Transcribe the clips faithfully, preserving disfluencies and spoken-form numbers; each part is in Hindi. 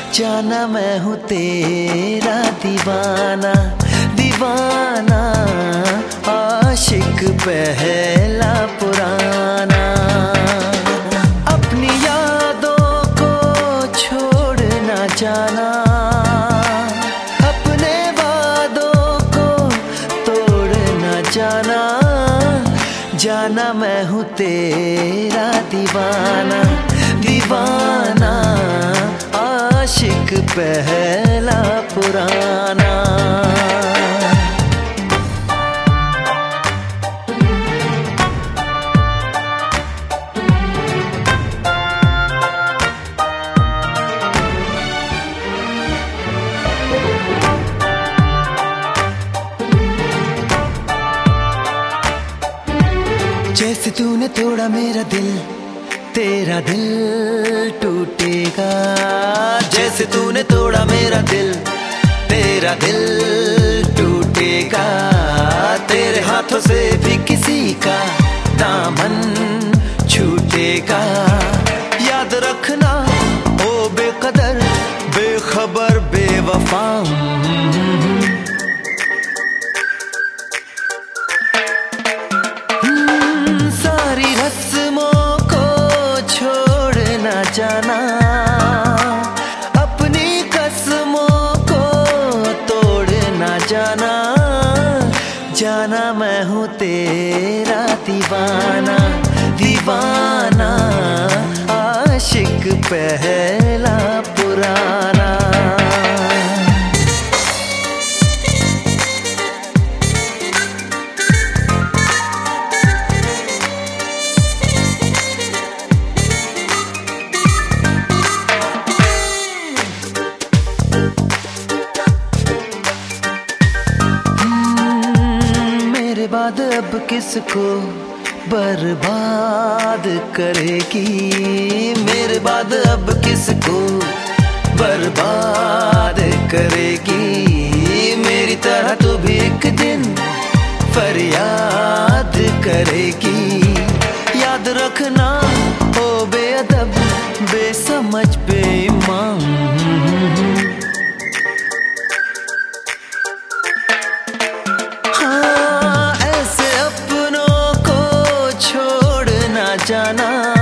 जाना मैं हूँ तेरा दीवाना, दीवाना आशिक पहला पुराना। अपनी यादों को छोड़ ना जाना, अपने वादों को तोड़ ना जाना। जाना मैं हूँ तेरा दीवाना, दीवाना आशिक पहला पुराना। जैसे तूने तोड़ा मेरा दिल, तेरा दिल टूटेगा। जैसे तूने तोड़ा मेरा दिल, तेरा दिल टूटेगा। तेरे हाथों से भी किसी का दामन छूटेगा। याद रखना ओ बेकदर, बेखबर, बेवफा। सारी रस्मों को छोड़ ना जाना, अपनी कसमों को तोड़ ना जाना। जाना मैं हूँ तेरा दीवाना, दीवाना आशिक पहला पुराना। बाद अब किसको बर्बाद करेगी, मेरे बाद अब किसको बर्बाद करेगी। मेरी तरह तू भी एक दिन फरियाद करेगी। याद रखना ओ बेअदब, बेसमझ, बेईमान। जाना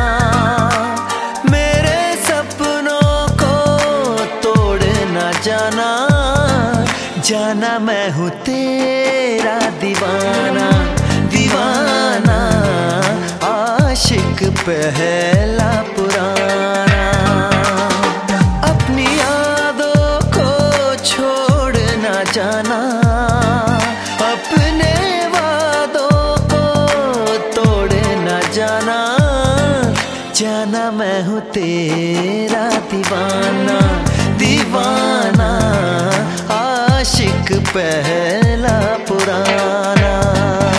मेरे सपनों को तोड़ ना जाना। जाना मैं हूँ तेरा दीवाना, दीवाना आशिक पहला पुराना। अपनी यादों को छोड़ ना जाना, अपने वादों को तोड़ ना जाना। जाना मैं हूँ तेरा दीवाना, दीवाना आशिक पहला पुराना।